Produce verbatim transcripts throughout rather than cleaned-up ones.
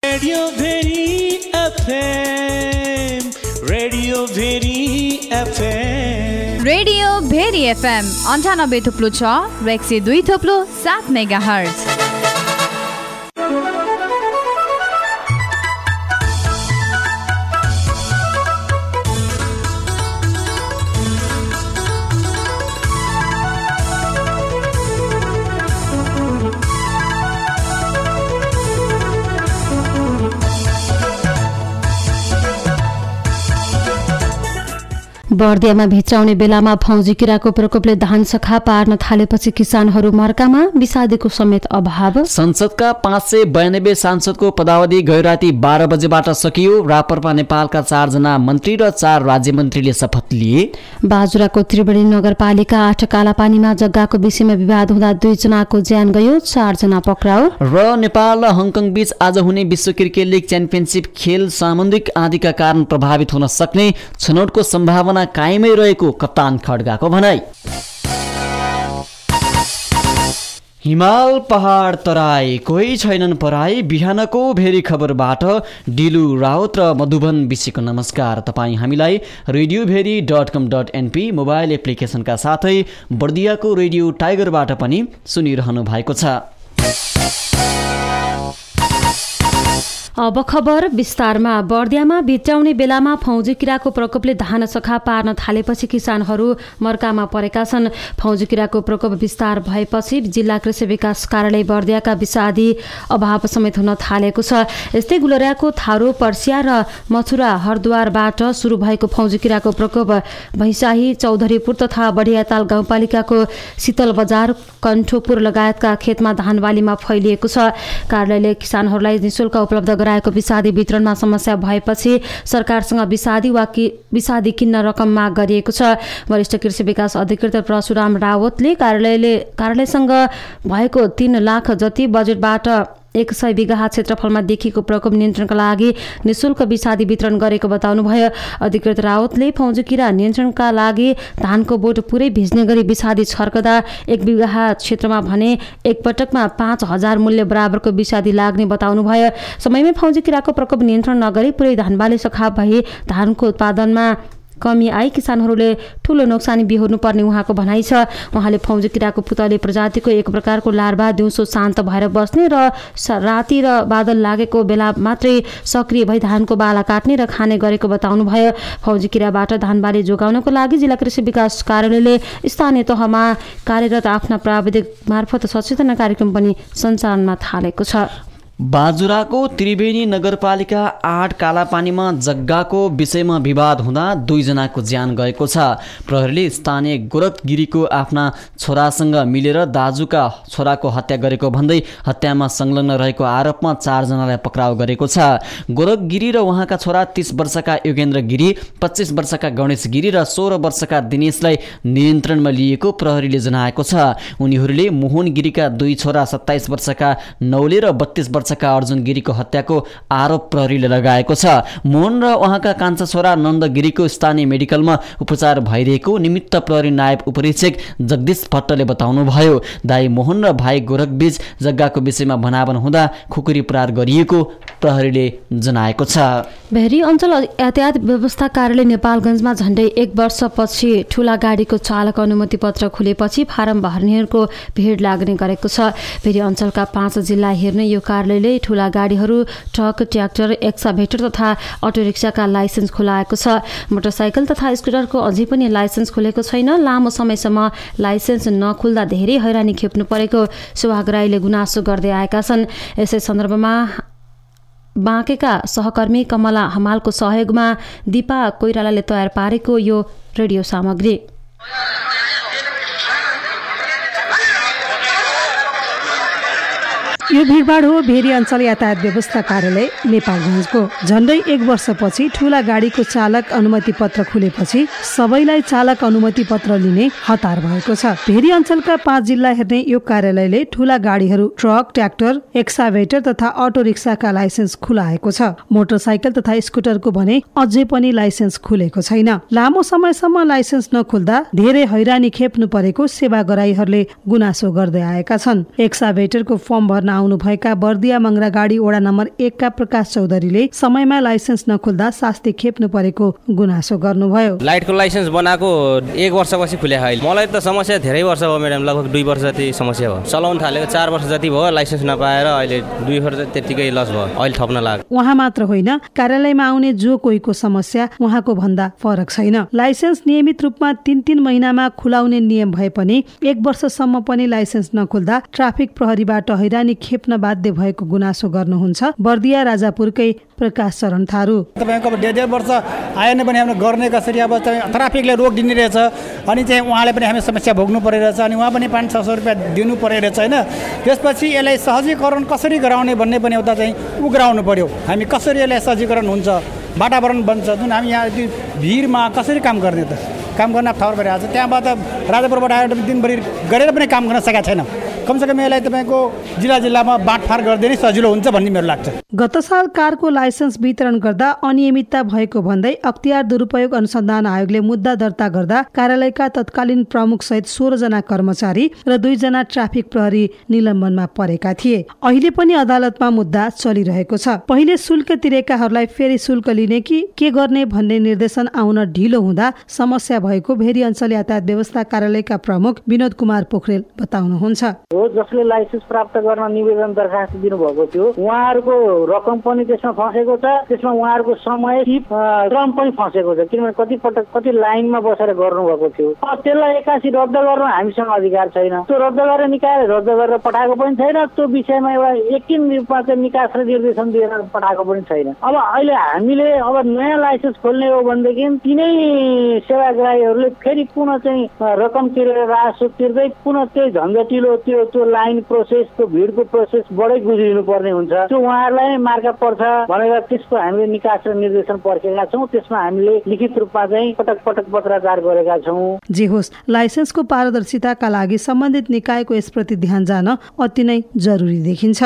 Radio Bheri FM radio Bheri FM radio Bheri FM अन्ठानब्बे थुप्लो छ र एक सय दुई थुप्लो सात मेगा हर्ज। बर्दियामा भित्राउने बेलामा फौजी किराको प्रकोपले धान सखा पार्न थालेपछि किसानहरू मर्कामा, विषादीको समेत अभाव। संसदका पाँच सय बयानब्बे सांसदको पदावधि गै राति बाह्र बजेबाट सकियो। रापरपा नेपालका चारजना मन्त्री र चार राज्य मन्त्रीले शपथ लिए। बाजुराको त्रिवेणी नगरपालिका आठ कालापानीमा जग्गाको विषयमा विवाद हुँदा दुईजनाको ज्यान गयो, चारजना पक्राउ। र नेपाल र हङकङ बीच आज हुने विश्व क्रिकेट लिग च्याम्पियनसिप खेल सामुद्रिक आँधीका कारण प्रभावित हुन सक्ने छनौटको सम्भावना कायमै रहेको कप्तान खड्गाको भनाई। हिमाल पहाड तराई कोही छैनन् पराई। बिहानको भेरी खबरबाट डिलु राउत र मधुबन विषयको नमस्कार। तपाईँ हामीलाई radio Bheri dot com dot NP mobile एप्लिकेसनका साथै बर्दियाको रेडियो टाइगरबाट पनि सुनिरहनु भएको छ। अब खबर विस्तारमा। बर्दियामा भित्राउने बेलामा फौजी किराको प्रकोपले धान सखा पार्न थालेपछि किसानहरू मर्कामा परेका छन्। फौजी किराको प्रकोप विस्तार भएपछि जिल्ला कृषि विकास कार्यालय बर्दियाका विषादी अभाव समेत हुन थालेको छ। यस्तै गुलरियाको थारू, पर्सिया र मथुरा हरद्वारबाट सुरु भएको फौजी किराको प्रकोप भैँसाही, चौधरीपुर तथा बढियाताल गाउँपालिकाको शीतल बजार, कण्ठोपुर लगायतका खेतमा धान बालीमा फैलिएको छ। कार्यालयले किसानहरूलाई निःशुल्क उपलब्ध गराएको विषादी वितरणमा समस्या भएपछि सरकारसँग विषादी वा कि विषादी किन्न रकम माग गरिएको छ। वरिष्ठ कृषि विकास अधिकृत परशुराम रावतले कार्यालयले कार्यालयसँग भएको तीन लाख जति बजेटबाट एक सय बिघा क्षेत्रफलमा देखिएको प्रकोप नियन्त्रणका लागि निःशुल्क विषादी वितरण गरेको बताउनुभयो। अधिकृत रावतले फौजी किरा नियन्त्रणका लागि धानको बोट पुरै भिज्ने गरी विषादी छर्कदा एक बिघा क्षेत्रमा भने एकपटकमा पाँच हजार मूल्य बराबरको विषादी लाग्ने बताउनुभयो। समयमै फौजी किराको प्रकोप नियन्त्रण नगरी पुरै धानबाली सखा भई धानको उत्पादनमा कमी आई किसानहरूले ठूलो नोक्सानी बिहोर्नु पर्ने उहाँको भनाइ छ। उहाँले फौजी किराको पुतले प्रजातिको एक प्रकारको लार्भा दिउँसो शान्त भएर बस्ने र राति र बादल लागेको बेला मात्रै सक्रिय भई धानको बाला काट्ने र खाने गरेको बताउनुभयो। फौजी किराबाट धानबाली जोगाउनको लागि जिल्ला कृषि विकास कार्यालयले स्थानीय तहमा कार्यरत आफ्ना प्राविधिक मार्फत सचेतना कार्यक्रम पनि सञ्चालनमा थालेको छ। बाजुराको त्रिवेणी नगरपालिका आठ कालापानीमा जग्गाको विषयमा विवाद हुँदा दुईजनाको ज्यान गएको छ। प्रहरीले स्थानीय गोरखगिरीको आफ्ना छोरासँग मिलेर दाजुका छोराको हत्या गरेको भन्दै हत्यामा संलग्न रहेको आरोपमा चारजनालाई पक्राउ गरेको छ। गोरखगिरी र उहाँका छोरा तीस वर्षका योगेन्द्र गिरी, पच्चिस वर्षका गणेश गिरी र सोह्र वर्षका दिनेशलाई नियन्त्रणमा लिएको प्रहरीले जनाएको छ। उनीहरूले मोहन गिरीका दुई छोरा सत्ताइस वर्षका नौले र बत्तीस वर्ष अर्जुन गिरीको हत्याको आरोप प्रहरीले लगाएको छ। मोहन र उहाँका कान्छा छोरा नन्द गिरीको स्थानीय मेडिकलमा उपचार भइरहेको निमित्त प्रहरी नायब उपरीक्षक जगदीश भट्टले बताउनुभयो। दाई मोहन र भाइ गोरखबीच जग्गाको विषयमा भनाभन हुँदा खुकुरी प्रहार गरिएको प्रहरीले जनाएको छ। भेरी अञ्चल यातायात व्यवस्था कार्यालय नेपालगञ्जमा झण्डै एक वर्षपछि ठूला गाडीको चालक अनुमति पत्र खुलेपछि फारम भर्नेहरूको भिड लाग्ने गरेको छ। भेरी अञ्चलका पाँच जिल्ला हेर्ने यो कार्यालय ठूला गाडीहरू, ट्रक, ट्र्याक्टर, एक्साभेटर तथा अटो रिक्साका लाइसेन्स खुलाएको छ। मोटरसाइकल तथा स्कुटरको अझै पनि लाइसेन्स खुलेको छैन। लामो समयसम्म लाइसेन्स नखुल्दा धेरै हैरानी खेप्नु परेको सुभाग राईले गुनासो गर्दै आएका छन्। यसै सन्दर्भमा बाँकेका सहकर्मी कमला हमालको सहयोगमा दिपा कोइरालाले तयार पारेको यो रेडियो सामग्री। यो भिडभाड हो भेरी अञ्चल यातायात व्यवस्था कार्यालय नेपालगञ्जको। झण्डै एक वर्षपछि ठूला गाडीको चालक अनुमति पत्र खुलेपछि सबैलाई चालक अनुमति पत्र लिने हतार भएको छ। भेरी अञ्चलका पाँच जिल्ला हेर्ने यो कार्यालयले ठूला गाडीहरू, ट्रक, ट्र्याक्टर, एक्साभेटर तथा अटो रिक्साका लाइसेन्स खुलाएको छ। मोटरसाइकल तथा स्कुटरको भने अझै पनि लाइसेन्स खुलेको छैन। लामो समयसम्म लाइसेन्स नखुल्दा धेरै हैरानी खेप्नु परेको सेवा गराईहरूले गुनासो गर्दै आएका छन्। एक्साभेटरको फर्म भर्न आउनुभएका बर्दिया मंगरा गाडी वडा नम्बर एक का प्रकाश चौधरीले समयमा लाइसेन्स नखुल्दा शास्ति खेप्नु परेको गुनासो गर्नुभयो। लाइटको लाइसेन्स बनाएको एक वर्षपछि खुल्या अहिले मलाई त समस्या धेरै वर्ष भयो म्याडम, लगभग दुई वर्ष जति समस्या भयो। चलाउन थालेको चार वर्ष जति भयो, लाइसेन्स नपाएर अहिले दुई वर्ष त्यतिकै लस भयो, अहिले थप्न लाग्यो। उहाँ मात्र होइन, कार्यालयमा आउने जो कोहीको समस्या उहाँको भन्दा फरक छैन। लाइसेन्स नियमित रूपमा तीन तीन महिनामा खुलाउने नियम भए पनि एक वर्षसम्म पनि लाइसेन्स नखुल्दा ट्राफिक प्रहरीबाट हैरानी खेप्न बाध्य भएको गुनासो गर्नुहुन्छ बर्दिया राजापुरकै प्रकाश चरण थारू। तपाईँको अब डेढ डेढ वर्ष आएन पनि हामीले गर्ने कसरी, अब ट्राफिकले रोक दिने रहेछ अनि चाहिँ उहाँले पनि हामी समस्या भोग्नु परिरहेछ अनि उहाँ पनि पाँच छ सौ रुपियाँ दिनु परिरहेछ होइन। त्यसपछि यसलाई सहजीकरण कसरी गराउने भन्ने पनि एउटा चाहिँ उ गराउनु पर्यो। हामी कसरी यसलाई सहजीकरण हुन्छ, वातावरण बन्छ, जुन हामी यहाँ भिडमा कसरी काम गर्ने त, काम गर्न ठहर भइरहेको छ। त्यहाँबाट राजापुरबाट आएर दिनभरि गरेर पनि काम गर्न सकेको छैन। कमसेकम यसलाई तपाईँको जिल्ला जिल्लामा बाँडफाँड गरिदिए सजिलो हुन्छ भन्ने मेरो लाग्छ। गत साल कारको लाइसेन्स वितरण गर्दा अनियमितता भएको भन्दै अख्तियार दुरुपयोग अनुसन्धान आयोगले मुद्दा दर्ता गर्दा कार्यालयका तत्कालीन प्रमुख सहित सोह्र जना कर्मचारी र दुईजना ट्राफिक प्रहरी निलम्बनमा परेका थिए। अहिले पनि अदालतमा मुद्दा चलिरहेको छ। पहिले शुल्क तिरेकाहरूलाई फेरि शुल्क लिने कि के गर्ने भन्ने निर्देशन आउन ढिलो हुँदा समस्या भएको भेरी अञ्चल यातायात व्यवस्था कार्यालयका प्रमुख विनोद कुमार पोखरेल बताउनुहुन्छ। जसले लाइसेन्स प्राप्त गर्न निवेदन दरखास्त दिनुभएको थियो उहाँहरूको रकम पनि त्यसमा फँसेको छ, त्यसमा उहाँहरूको समय श्रम पनि फँसेको छ, किनभने कति पटक कति लाइनमा बसेर गर्नुभएको थियो। त्यसलाई एक्कासी रद्द गर्न हामीसँग अधिकार छैन। त्यो रद्द गरेर निकाय रद्द गरेर पठाएको पनि छैन। त्यो विषयमा एउटा एकिन रूपमा चाहिँ निकास र निर्देशन दिएर पठाएको पनि छैन। अब अहिले हामीले अब नयाँ लाइसेन्स खोल्ने हो भनेदेखि तिनै सेवाग्राहीहरूले फेरि पुनः चाहिँ रकम तिरेर राजस्व तिर्दै पुनः त्यही झन्झटिलो त्यो त्यो लाइन प्रोसेस, त्यो भिडको प्रोसेस बढै गुज्रिनु पर्ने हुन्छ। त्यो उहाँहरूलाई मार्का पर्छ भनेर त्यसको हामीले निकास र निर्देशन पर्खेका छौँ। त्यसमा हामीले लिखित रूपमा चाहिँ पटक पटक पत्राचार गरेका छौँ। जे होस्, लाइसेन्सको पारदर्शिताका लागि सम्बन्धित निकायको यसप्रति ध्यान जान अति नै जरुरी देखिन्छ।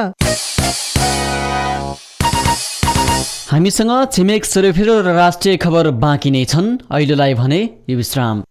हामीसँग छिमेक सेरोफेरो र राष्ट्रिय खबर बाँकी नै छन्। अहिलेलाई भने यो विश्राम।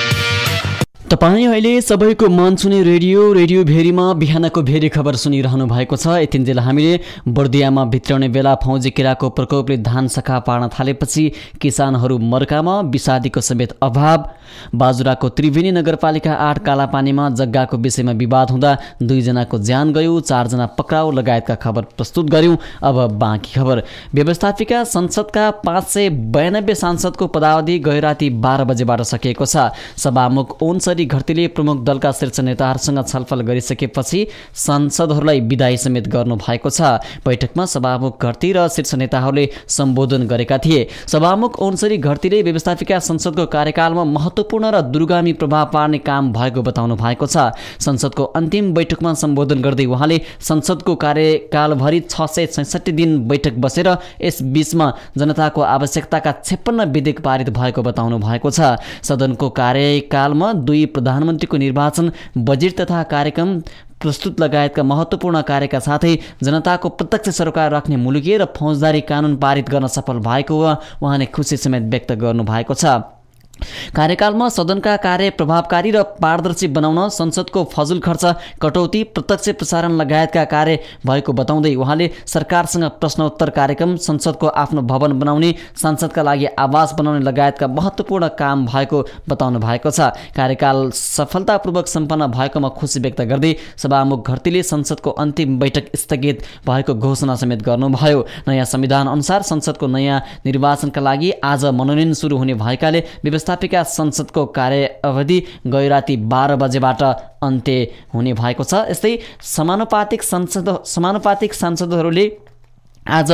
तपाईँ अहिले सबैको मन छुने रेडियो रेडियो भेरीमा बिहानको भेरी खबर सुनिरहनु भएको छ। यतिन्जेल हामीले बर्दियामा भित्राउने बेला फौजी किराको प्रकोपले धान सखा पार्न थालेपछि किसानहरू मर्कामा, विषादीको समेत अभाव, बाजुराको त्रिवेणी नगरपालिका आठ कालापानीमा जग्गाको विषयमा विवाद हुँदा दुईजनाको ज्यान गयो, चारजना पक्राउ लगायतका खबर प्रस्तुत गर्यौं। अब बाँकी खबर। व्यवस्थापिका संसदका पाँच सय बयानब्बे सांसदको पदावधि गै राति बाह्र बजेबाट सकिएको छ। सभामुख ओन्सरी घरतीले प्रमुख दलका शीर्ष नेताहरूसँग छलफल गरिसकेपछि सांसदहरूलाई विदाई समेत गर्नु भएको छ। बैठकमा सभामुख घरती र शीर्ष नेताहरूले सम्बोधन गरेका थिए। सभामुख ओन्सरी घरतीले व्यवस्थापिका संसदको कार्यकालमा महत्त्वपूर्ण र दूरगामी प्रभाव पार्ने काम भएको बताउनु भएको छ। संसदको अन्तिम बैठकमा सम्बोधन गर्दै उहाँले संसदको कार्यकालभरि छ सय छैसठी दिन बैठक बसेर यस बीचमा जनताको आवश्यकताका छप्पन्न विधेयक पारित भएको बताउनु भएको छ। सदनको कार्यकालमा दुई प्रधानमन्त्रीको निर्वाचन, बजेट तथा कार्यक्रम प्रस्तुत लगायतका महत्त्वपूर्ण कार्यका साथै जनताको प्रत्यक्ष सरकार राख्ने मुलुकी र फौजदारी कानुन पारित गर्न सफल भएको उहाँले खुसी समेत व्यक्त गर्नुभएको छ। कार्यकालमा सदनका कार्य प्रभावकारी र पारदर्शी बनाउन संसदको फजुल खर्च कटौती, प्रत्यक्ष प्रसारण लगायतका कार्य भएको बताउँदै उहाँले सरकारसँग प्रश्नोत्तर कार्यक्रम, संसदको आफ्नो भवन बनाउने, सांसदका लागि आवास बनाउने लगायतका महत्त्वपूर्ण काम भएको बताउनु भएको छ। कार्यकाल सफलतापूर्वक सम्पन्न भएकोमा खुसी व्यक्त गर्दै सभामुख घरतीले संसदको अन्तिम बैठक स्थगित भएको घोषणा समेत गर्नुभयो। नयाँ संविधान अनुसार संसदको नयाँ निर्वाचनका लागि आज मनोनयन सुरु हुने भएकाले व्यवस्थापिका संसदको कार्य अवधि गै राति बाह्र बजेबाट अन्त्य हुने भएको छ। यस्तै समानुपातिक संसद समानुपातिक सांसदहरूले आज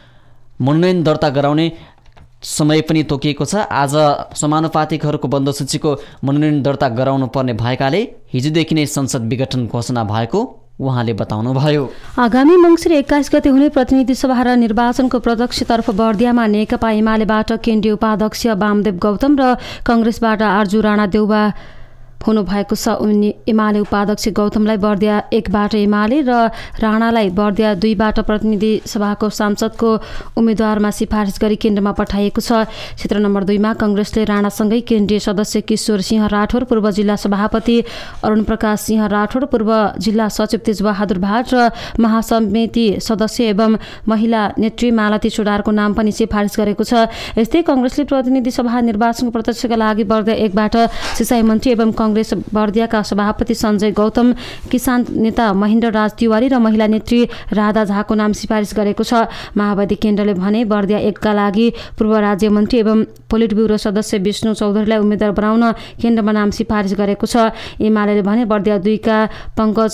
मनोनयन दर्ता गराउने समय पनि तोकिएको छ। आज समानुपातिकहरूको बन्द सूचीको मनोनयन दर्ता गराउनु पर्ने भएकाले हिजोदेखि नै संसद विघटन घोषणा भएको उहाँले बताउनुभयो। आगामी मङ्सिर एक्काइस गते हुने प्रतिनिधि सभा र निर्वाचनको प्रत्यक्षतर्फ बर्दियामा नेकपा एमालेबाट केन्द्रीय उपाध्यक्ष वामदेव गौतम र कङ्ग्रेसबाट आर्जु राणा देउवा हुनुभएको छ। उनी एमाले उपाध्यक्ष गौतमलाई बर्दिया एकबाट एमाले र राणालाई बर्दिया दुईबाट प्रतिनिधि सभाको सांसदको उम्मेद्वारमा सिफारिस गरी केन्द्रमा पठाइएको छ। क्षेत्र नम्बर दुईमा कङ्ग्रेसले राणासँगै केन्द्रीय सदस्य किशोर सिंह राठौर, पूर्व जिल्ला सभापति अरुण प्रकाश सिंह राठौर, पूर्व जिल्ला सचिव तेजबहादुर भाट र महासमिति सदस्य एवं महिला नेत्री मालती चुडारको नाम पनि सिफारिस गरेको छ। यस्तै कङ्ग्रेसले प्रतिनिधि सभा निर्वाचनको प्रत्यक्षका लागि बर्दिया एकबाट सिँचाइ मन्त्री एवं कङ्ग्रेस बर्दियाका सभापति सञ्जय गौतम, किसान नेता महेन्द्र राज तिवारी र महिला नेत्री राधा झाको नाम सिफारिस गरेको छ। माओवादी केन्द्रले भने बर्दिया एकका लागि पूर्व राज्य मन्त्री एवं पोलिट ब्युरो सदस्य विष्णु चौधरीलाई उम्मेद्वार बनाउन केन्द्रमा नाम सिफारिस गरेको छ। एमाले भने बर्दिया दुईका पङ्कज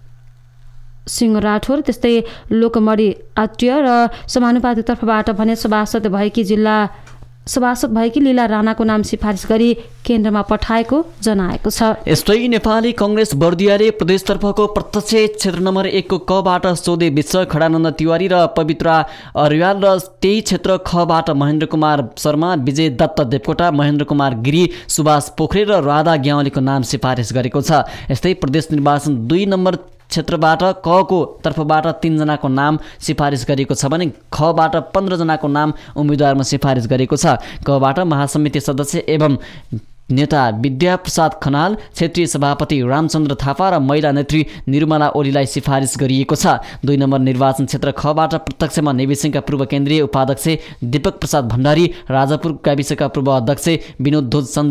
सिंह राठौर, त्यस्तै लोकमणि आत्रेय र समानुपातिक तर्फबाट भने सभासद भएकी जिल्ला सभासद भएकी लीला राणाको नाम सिफारिस गरी केन्द्रमा पठाएको जनाएको छ। यस्तै नेपाली कङ्ग्रेस बर्दियाले प्रदेशतर्फको प्रत्यक्ष क्षेत्र नम्बर एकको कबाट सौदे विश्व, खडानन्द तिवारी र पवित्रा अर्याल र त्यही क्षेत्र खबाट महेन्द्र कुमार शर्मा, विजय दत्त देवकोटा, महेन्द्र कुमार गिरी, सुभाष पोखरेल र राधा ग्यावालीको नाम सिफारिस गरेको छ। यस्तै प्रदेश निर्वाचन दुई नम्बर क्षेत्रबाट कको तर्फबाट तीनजनाको नाम सिफारिस गरिएको छ भने खबाट पन्ध्रजनाको नाम उम्मेद्वारमा सिफारिस गरेको छ। कबाट महासमिति सदस्य एवं नेता विद्याप्रसाद खनाल, क्षेत्रीय सभापति रामचन्द्र थापा र महिला नेत्री निर्मला ओलीलाई सिफारिस गरिएको छ। दुई नम्बर निर्वाचन क्षेत्र खबाट प्रत्यक्षमा नेविसिंहका पूर्व केन्द्रीय उपाध्यक्ष दीपक प्रसाद भण्डारी, राजापुर गाविसका पूर्व अध्यक्ष विनोद ध्वजचन्द,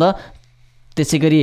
त्यसै गरी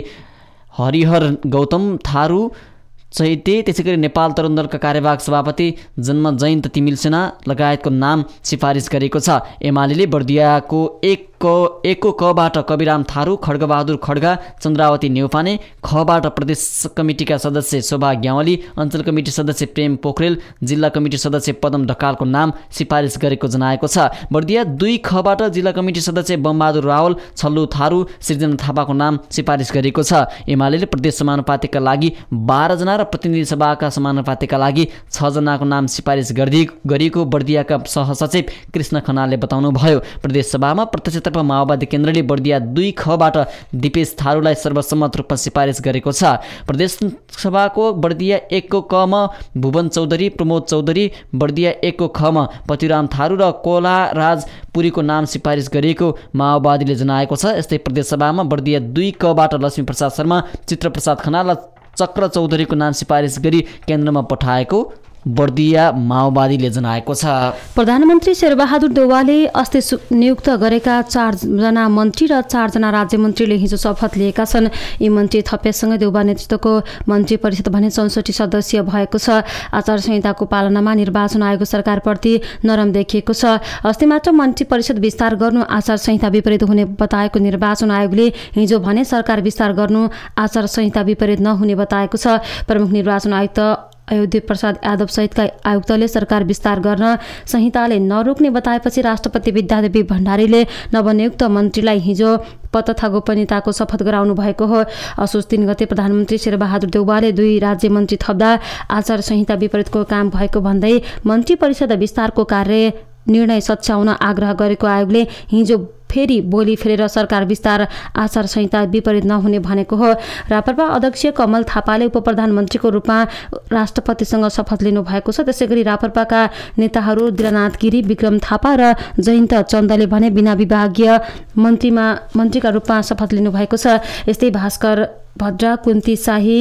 हरिहर गौतम थारू चैते, त्यसै गरी नेपाल तरुण दलका कार्यवाहक सभापति जन्म जयन्त तिमिल सेना लगायतको नाम सिफारिस गरेको छ। एमाले बर्दियाको एक एको कबाट कविराम थारू, खड्गबहादुर खड्गा, चन्द्रावती नेउपाने, खबाट प्रदेश कमिटीका सदस्य शोभा ग्यावाली, अञ्चल कमिटी सदस्य प्रेम पोखरेल, जिल्ला कमिटी सदस्य पदम ढकालको नाम सिफारिस गरेको जनाएको छ। बर्दिया दुई खबाट जिल्ला कमिटी सदस्य बमबहादुर रावल, छल्लु थारू, सृजना थापाको नाम सिफारिस गरेको छ। एमाले प्रदेश समानुपातिकका लागि बाह्रजना र प्रतिनिधि सभाका समानुपातिकका लागि छजनाको नाम सिफारिस गरिएको बर्दियाका सहसचिव कृष्ण खनालले बताउनुभयो। प्रदेश सभामा प्रत्यक्ष माओवादी केन्द्रले बर्दिया दुई खबाट दिपेश थारूलाई सर्वसम्मत रूपमा सिफारिस गरेको छ। प्रदेश सभाको बर्दिया एकको कमा भुवन चौधरी, प्रमोद चौधरी, बर्दिया एकको खमा पतिराम थारू र कोला राज पुरीको नाम सिफारिस गरिएको माओवादीले जनाएको छ। यस्तै प्रदेश सभामा बर्दिया दुई कबाट लक्ष्मी प्रसाद शर्मा, चित्रप्रसाद खनाल र चक्र चौधरीको नाम सिफारिस गरी केन्द्रमा पठाएको बर्दिया माओवादीले जनाएको छ। प्रधानमन्त्री शेरबहादुर देउवाले अस्ति नियुक्त गरेका चारजना मन्त्री र चारजना राज्य मन्त्रीले हिजो शपथ लिएका छन्। यी मन्त्री थपेसँगै देउवा नेतृत्वको मन्त्री परिषद भने चौसठी सदस्यीय भएको छ। आचार संहिताको पालनामा निर्वाचन आयोग सरकारप्रति नरम देखिएको छ। अस्ति मात्र मन्त्री परिषद विस्तार गर्नु आचार संहिता विपरीत हुने बताएको निर्वाचन आयोगले हिजो भने सरकार विस्तार गर्नु आचार संहिता विपरीत नहुने बताएको छ। प्रमुख निर्वाचन आयुक्त अयोध्या प्रसाद यादव सहितका आयुक्तले सरकार विस्तार गर्न संहिताले नरोक्ने बताएपछि राष्ट्रपति विद्यादेवी भण्डारीले नवनियुक्त मन्त्रीलाई हिजो पद तथा गोपनीयताको शपथ गराउनु भएको हो। असोज तीन गते प्रधानमन्त्री शेरबहादुर देउवाले दुई राज्य मन्त्री थप्दा आचार संहिता विपरीतको काम भएको भन्दै मन्त्री परिषद विस्तारको कार्य निर्णय सच्याउन आग्रह गरेको आयोगले हिजो फेरि बोली फेरेर सरकार विस्तार आचार संहिता विपरीत नहुने भनेको हो। राप्रपा अध्यक्ष कमल थापाले उप प्रधानमन्त्रीको रूपमा राष्ट्रपतिसँग शपथ लिनुभएको छ। त्यसै गरी राप्रपाका नेताहरू दिलनाथ गिरी, विक्रम थापा र जयन्त चन्दले भने बिना विभागीय मन्त्रीमा मन्त्रीका रूपमा शपथ लिनुभएको छ। यस्तै भास्कर भद्रा, कुन्ती शाही,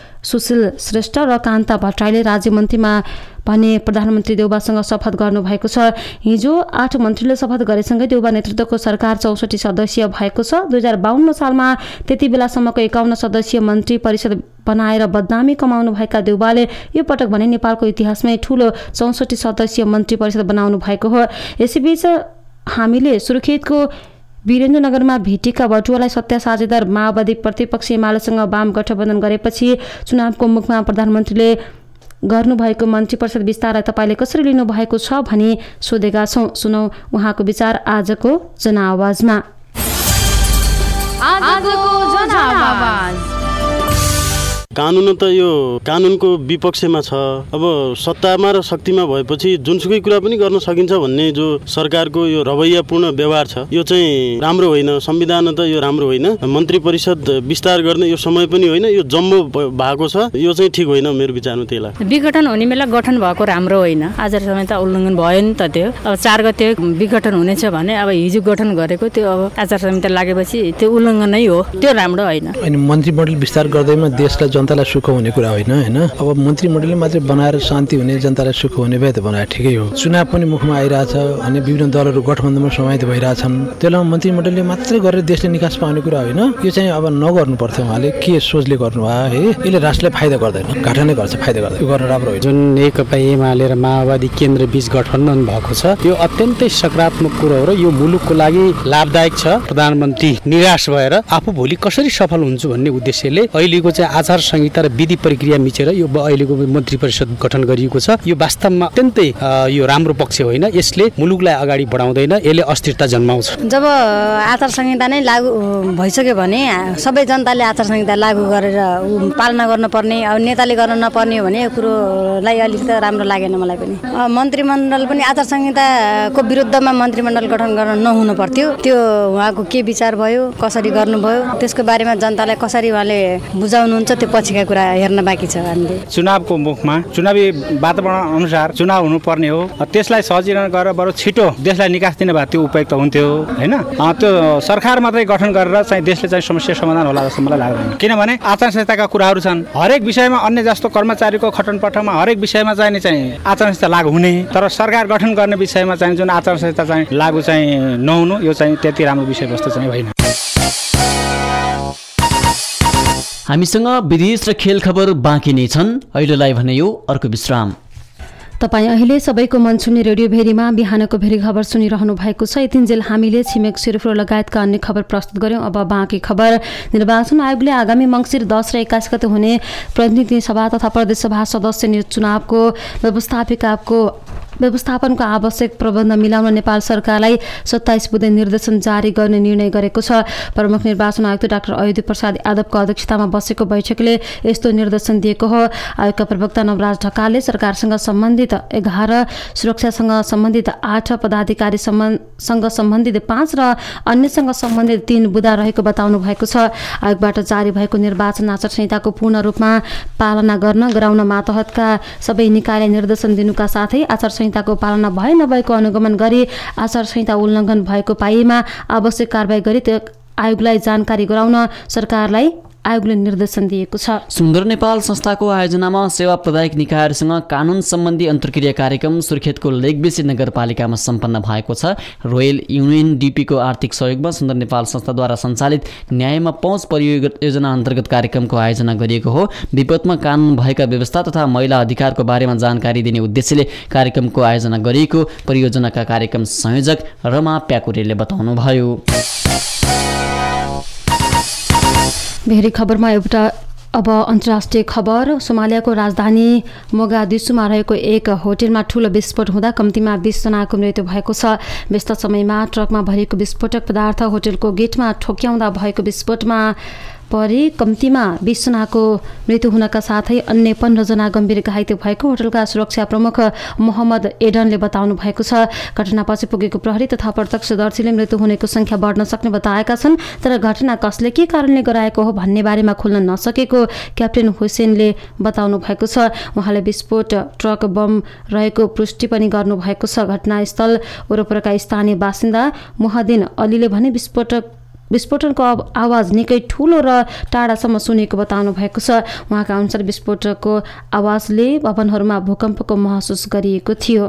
सुशील श्रेष्ठ र कान्ता भट्टराईले राज्य मन्त्रीमा भने प्रधानमन्त्री देउवासँग शपथ गर्नुभएको छ। हिजो आठ मन्त्रीले शपथ गरेसँगै देउवा नेतृत्वको सरकार चौसठी सदस्यीय भएको छ। दुई हजार बाहन्न सालमा त्यति बेलासम्मको एकाउन्न सदस्यीय मन्त्री परिषद बनाएर बदनामी कमाउनुभएका देउवाले यो पटक भने नेपालको इतिहासमै ठूलो चौसठी सदस्यीय मन्त्री परिषद बनाउनु भएको हो। यसैबीच हामीले सुर्खेतको वीरेन्द्रनगरमा भेटेका बटुवालाई सत्ता साझेदार माओवादी प्रतिपक्ष एमालेसँग वाम गठबन्धन गरेपछि चुनावको मुखमा प्रधानमन्त्रीले गर्नुभएको मन्त्री परिषद विस्तारलाई तपाईँले कसरी लिनुभएको छ भनी सोधेका छौँ। सुनौ उहाँको विचार आजको जनआवाजमा। आजको जनआवाज कानुन त यो कानुनको विपक्षमा छ। अब सत्तामा र शक्तिमा भएपछि जुनसुकै कुरा पनि गर्न सकिन्छ भन्ने जो सरकारको यो रवैयापूर्ण व्यवहार छ यो चाहिँ राम्रो होइन। संविधान त यो राम्रो होइन। मन्त्री परिषद विस्तार गर्ने यो समय पनि होइन, यो जम्बो भएको छ, यो चाहिँ ठिक होइन मेरो विचारमा। त्यही लाग्छ विघटन हुने बेला गठन भएको राम्रो होइन। आचार संहिता उल्लङ्घन भयो नि त। त्यो अब चार गते विघटन हुनेछ भने अब हिजो गठन गरेको त्यो अब आचार संहिता लागेपछि त्यो उल्लङ्घन नै हो, त्यो राम्रो होइन। अनि मन्त्रीमण्डल विस्तार गर्दैमा देशलाई जनतालाई सुख हुने कुरा होइन होइन। अब मन्त्रीमण्डलले मात्रै बनाएर शान्ति हुने जनतालाई सुख हुने भए त बनाए ठिकै हो। चुनाव पनि मुखमा आइरहेछ अनि विभिन्न दलहरू गठबन्धनमा समाहित भइरहेछन्। त्यसलाई मन्त्रीमण्डलले मात्रै गरेर देशले निकास पाउने कुरा होइन। यो चाहिँ अब नगर्नु पर्थ्यो। उहाँले के सोचले गर्नुभयो है, यसले राष्ट्रलाई फाइदा गर्दैन, घाटा नै गर्छ, फाइदा गर्दैन। यो गर्न राम्रो होइन। जुन नेकपा एमाले र माओवादी केन्द्र बीच गठबन्धन भएको छ यो अत्यन्तै सकारात्मक कुरो हो र यो मुलुकको लागि लाभदायक छ। प्रधानमन्त्री निराश भएर आफू भोलि कसरी सफल हुन्छु भन्ने उद्देश्यले अहिलेको चाहिँ आचार संहिता र विधि प्रक्रिया मिचेर यो अहिलेको मन्त्री परिषद गठन गरिएको छ। यो वास्तवमा अत्यन्तै यो राम्रो पक्ष होइन। यसले मुलुकलाई अगाडि बढाउँदैन, यसले अस्थिरता जन्माउँछ। जब आचार संहिता नै लागू भइसक्यो भने सबै जनताले आचार संहिता लागू गरेर पालना गर्नुपर्ने, अब नेताले गर्न नपर्ने भने यो कुरोलाई अलिक त राम्रो लागेन मलाई पनि। मन्त्रीमण्डल पनि आचार संहिताको विरुद्धमा मन्त्रीमण्डल गठन गर्न नहुनु पर्थ्यो। त्यो उहाँको के विचार भयो, कसरी गर्नुभयो, त्यसको बारेमा जनतालाई कसरी उहाँले बुझाउनुहुन्छ त्यो पछिका कुरा हेर्न बाँकी छ। हामीले चुनावको मुखमा चुनावी वातावरण अनुसार चुनाव हुनुपर्ने हो, त्यसलाई सजिलो गरेर बरु छिटो देशलाई निकास दिने भए त्यो उपयुक्त हुन्थ्यो होइन। त्यो सरकार मात्रै गठन गरेर चाहिँ देशले चाहिँ समस्या समाधान होला जस्तो मलाई लाग्दैन। किनभने आचार संहिताका कुराहरू छन्, हरेक विषयमा अन्य जस्तो कर्मचारीको खटनपटमा हरेक विषयमा चाहिँ चाहिँ आचार संहिता लागू हुने, तर सरकार गठन गर्ने विषयमा चाहिँ जुन आचार संहिता चाहिँ लागू चाहिँ नहुनु यो चाहिँ त्यति राम्रो विषयवस्तु चाहिँ होइन। हामीसँग विदेश र खेल खबर बाँकी नै छन्। अहिलेलाई भने यो अर्को विश्राम। तपाईँ अहिले सबैको मन छुने रेडियो भेरीमा बिहानको भेरी खबर सुनिरहनु भएको छ। यतिन्जेल हामीले छिमेक सिरफुर लगायतका अन्य खबर प्रस्तुत गर्यौँ। अब बाँकी खबर। निर्वाचन आयोगले आगामी मङ्सिर दस र एक्काइस गते हुने प्रतिनिधि सभा तथा प्रदेशसभा सदस्य चुनावको व्यवस्थापिकाको व्यवस्थापनको आवश्यक प्रबन्ध मिलाउन नेपाल सरकारलाई सत्ताइस बुधे निर्देशन जारी गर्ने निर्णय गरेको छ। प्रमुख निर्वाचन आयुक्त डाक्टर अयोध्या प्रसाद यादवको अध्यक्षतामा बसेको बैठकले यस्तो निर्देशन दिएको हो। आयोगका प्रवक्ता नवराज ढकालले सरकारसँग सम्बन्धित एघार, सुरक्षासँग सम्बन्धित आठ, पदाधिकारीसँग सम्बन्धित पाँच र अन्यसँग सम्बन्धित तीन बुँदा रहेको बताउनु भएको छ। आयोगबाट जारी भएको निर्वाचन आचार संहिताको पूर्ण रूपमा पालना गर्न गराउन मातहतका सबै निकायलाई निर्देशन दिनुका साथै आचार संहिताको पालना भए नभएको अनुगमन गरी आचार संहिता उल्लङ्घन भएको पाइएमा आवश्यक कारबाही गरी त्यो आयोगलाई जानकारी गराउन सरकारलाई आयोगले निर्देशन दिएको छ। सुन्दर नेपाल संस्थाको आयोजनामा सेवा प्रदायक निकायहरूसँग कानुन सम्बन्धी अन्तर्क्रिया कार्यक्रम सुर्खेतको लेकबेसी नगरपालिकामा सम्पन्न भएको छ। रोयल युनियन डिपीको आर्थिक सहयोगमा सुन्दर नेपाल संस्थाद्वारा सञ्चालित न्यायमा पहुँच परियोजना अन्तर्गत कार्यक्रमको आयोजना गरिएको हो। विपदमा कानुन भएका व्यवस्था तथा महिला अधिकारको बारेमा जानकारी दिने उद्देश्यले कार्यक्रमको आयोजना गरिएको परियोजनाका कार्यक्रम संयोजक रमा प्याकुरेले बताउनुभयो। भेरी खबरमा एउटा अब अन्तर्राष्ट्रिय खबर। सोमालियाको राजधानी मोगादिसुमा रहेको एक होटेलमा ठुलो विस्फोट हुँदा कम्तीमा बीस जनाको मृत्यु भएको छ। व्यस्त समयमा ट्रकमा भरिएको विस्फोटक पदार्थ होटेलको गेटमा ठोक्याउँदा भएको विस्फोटमा परि कम्तीमा बीस जनाको मृत्यु हुनका साथै अन्य पन्ध्र जना गम्भीर घाइते भएको होटलका सुरक्षा प्रमुख मोहम्मद एडनले बताउनु भएको छ। घटनापछि पुगेको प्रहरी तथा प्रत्यक्षदर्शीले मृत्यु हुनेको सङ्ख्या बढ्न सक्ने बताएका छन्, तर घटना कसले के कारणले गराएको हो भन्ने बारेमा खुल्न नसकेको क्याप्टेन हुसेनले बताउनु भएको छ। उहाँले विस्फोट ट्रक बम रहेको पुष्टि पनि गर्नुभएको छ। घटनास्थल वरपरका स्थानीय बासिन्दा मुहद्दिन अलीले भने विस्फोटक विस्फोटनको आवाज निकै ठुलो र टाढासम्म सुनेको बताउनु भएको छ। उहाँका अनुसार विस्फोटको आवाजले भवनहरूमा भूकम्पको महसुस गरिएको थियो।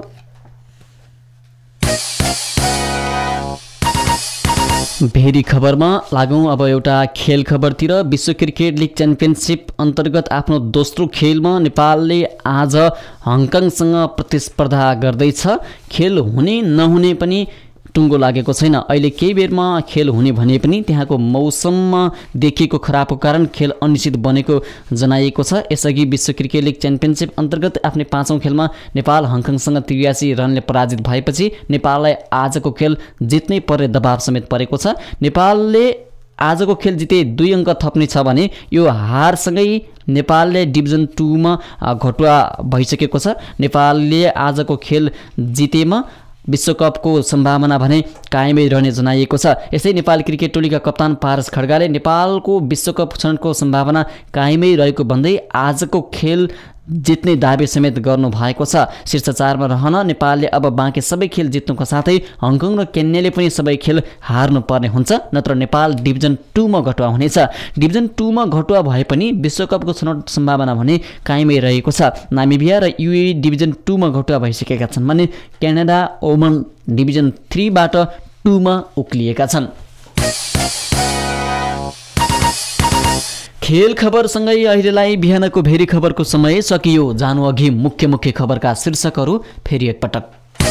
भेरी खबरमा लागौँ अब एउटा खेल खबरतिर। विश्व क्रिकेट लिग च्याम्पियनसिप अन्तर्गत आफ्नो दोस्रो खेलमा नेपालले आज हङकङसँग प्रतिस्पर्धा गर्दैछ। खेल हुने नहुने पनि टुङ्गो लागेको छैन। अहिले केही बेरमा खेल हुने भने पनि त्यहाँको मौसममा देखिएको खराबको कारण खेल अनिश्चित बनेको जनाइएको छ। यसअघि विश्व क्रिकेट लिग च्याम्पियनसिप अन्तर्गत आफ्नै पाँचौँ खेलमा नेपाल हङकङसँग त्रियासी रनले पराजित भएपछि नेपाललाई आजको खेल जित्नै पर्ने दबाव समेत परेको छ। नेपालले आजको खेल जिते दुई अङ्क थप्ने छ भने यो हारसँगै नेपालले डिभिजन टूमा घटुवा भइसकेको छ। नेपालले आजको खेल जितेमा विश्वकपको सम्भावना भने कायमै रहने जनाइएको छ। यसै नेपाल क्रिकेट टोलीका कप्तान पारस खड्गाले नेपालको विश्वकप क्षणको सम्भावना कायमै रहेको भन्दै आजको खेल जित्ने दाबी समेत गर्नु भएको छ। शीर्ष चारमा रहन नेपालले अब बाँकी सबै खेल जित्नुको साथै हङकङ र केन्याले पनि सबै खेल हार्नुपर्ने हुन्छ, नत्र नेपाल डिभिजन टूमा घटुवा हुनेछ। डिभिजन टूमा घटुवा भए पनि विश्वकपको छनौट सम्भावना भने कायमै रहेको छ। नामिबिया र युए डिभिजन टूमा घटुवा भइसकेका छन् भने क्यानाडा, ओमन डिभिजन थ्रीबाट टूमा उक्लिएका छन्। खेल खबरसँगै अहिलेलाई बिहानको भेरी खबरको समय सकियो। जानु अघि मुख्य मुख्य खबरका शीर्षकहरू फेरि एकपटक।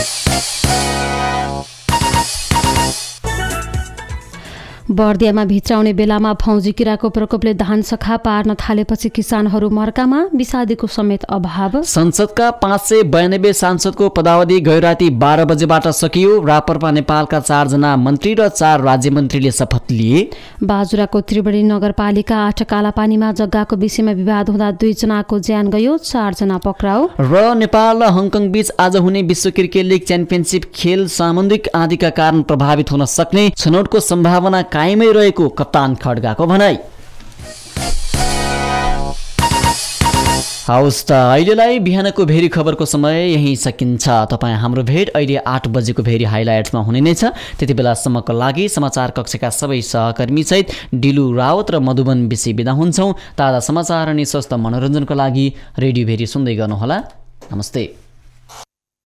बर्दियामा भित्राउने बेलामा फौजी किराको प्रकोपले धान सखा पार्न थालेपछि किसानहरू मर्कामा, विषादीको समेत अभाव। संसदका पाँच सय बयानब्बे सांसदको पदावधि गै राति बाह्र बजेबाट सकियो। रापरपा नेपालका चारजना मन्त्री र चार राज्य मन्त्रीले शपथ लिए। बाजुराको त्रिवेणी नगरपालिका आठ कालापानीमा जग्गाको विषयमा विवाद हुँदा दुईजनाको ज्यान गयो, चारजना पक्राउ। र नेपाल र हङकङ बीच आज हुने विश्व क्रिकेट लिग च्याम्पियनसिप खेल सामुद्रिक आँधीका कारण प्रभावित हुन सक्ने, छनौटको सम्भावना कायमै रहेको कप्तान खड्गाको भनाई। हवस् त अहिलेलाई बिहानको भेरी खबरको समय यही सकिन्छ। तपाईँ हाम्रो भेट अहिले आठ बजेको भेरी हाइलाइट्समा हुने नै छ। त्यति बेलासम्मको लागि समाचार कक्षका सबै सहकर्मीसहित डिलु रावत र मधुबन विषय बिदा हुन्छौँ। ताजा समाचार अनि स्वस्थ मनोरञ्जनको लागि रेडियो भेरी सुन्दै गर्नुहोला। नमस्ते।